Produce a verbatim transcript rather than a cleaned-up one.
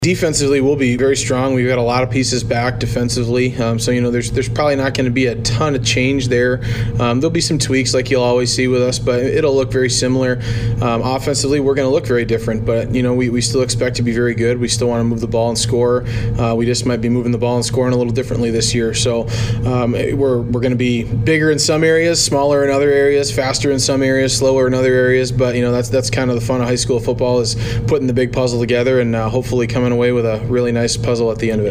Defensively, we'll be very strong. We've got a lot of pieces back defensively, um, so you know there's there's probably not going to be a ton of change there. Um, there'll be some tweaks like you'll always see with us, but it'll look very similar. Um, offensively, we're going to look very different, but you know we, we still expect to be very good. We still want to move the ball and score. Uh, we just might be moving the ball and scoring a little differently this year. So um, we're we're going to be bigger in some areas, smaller in other areas, faster in some areas, slower in other areas. But you know that's that's kind of the fun of high school football, is putting the big puzzle together and uh, hopefully coming away with a really nice puzzle at the end of it.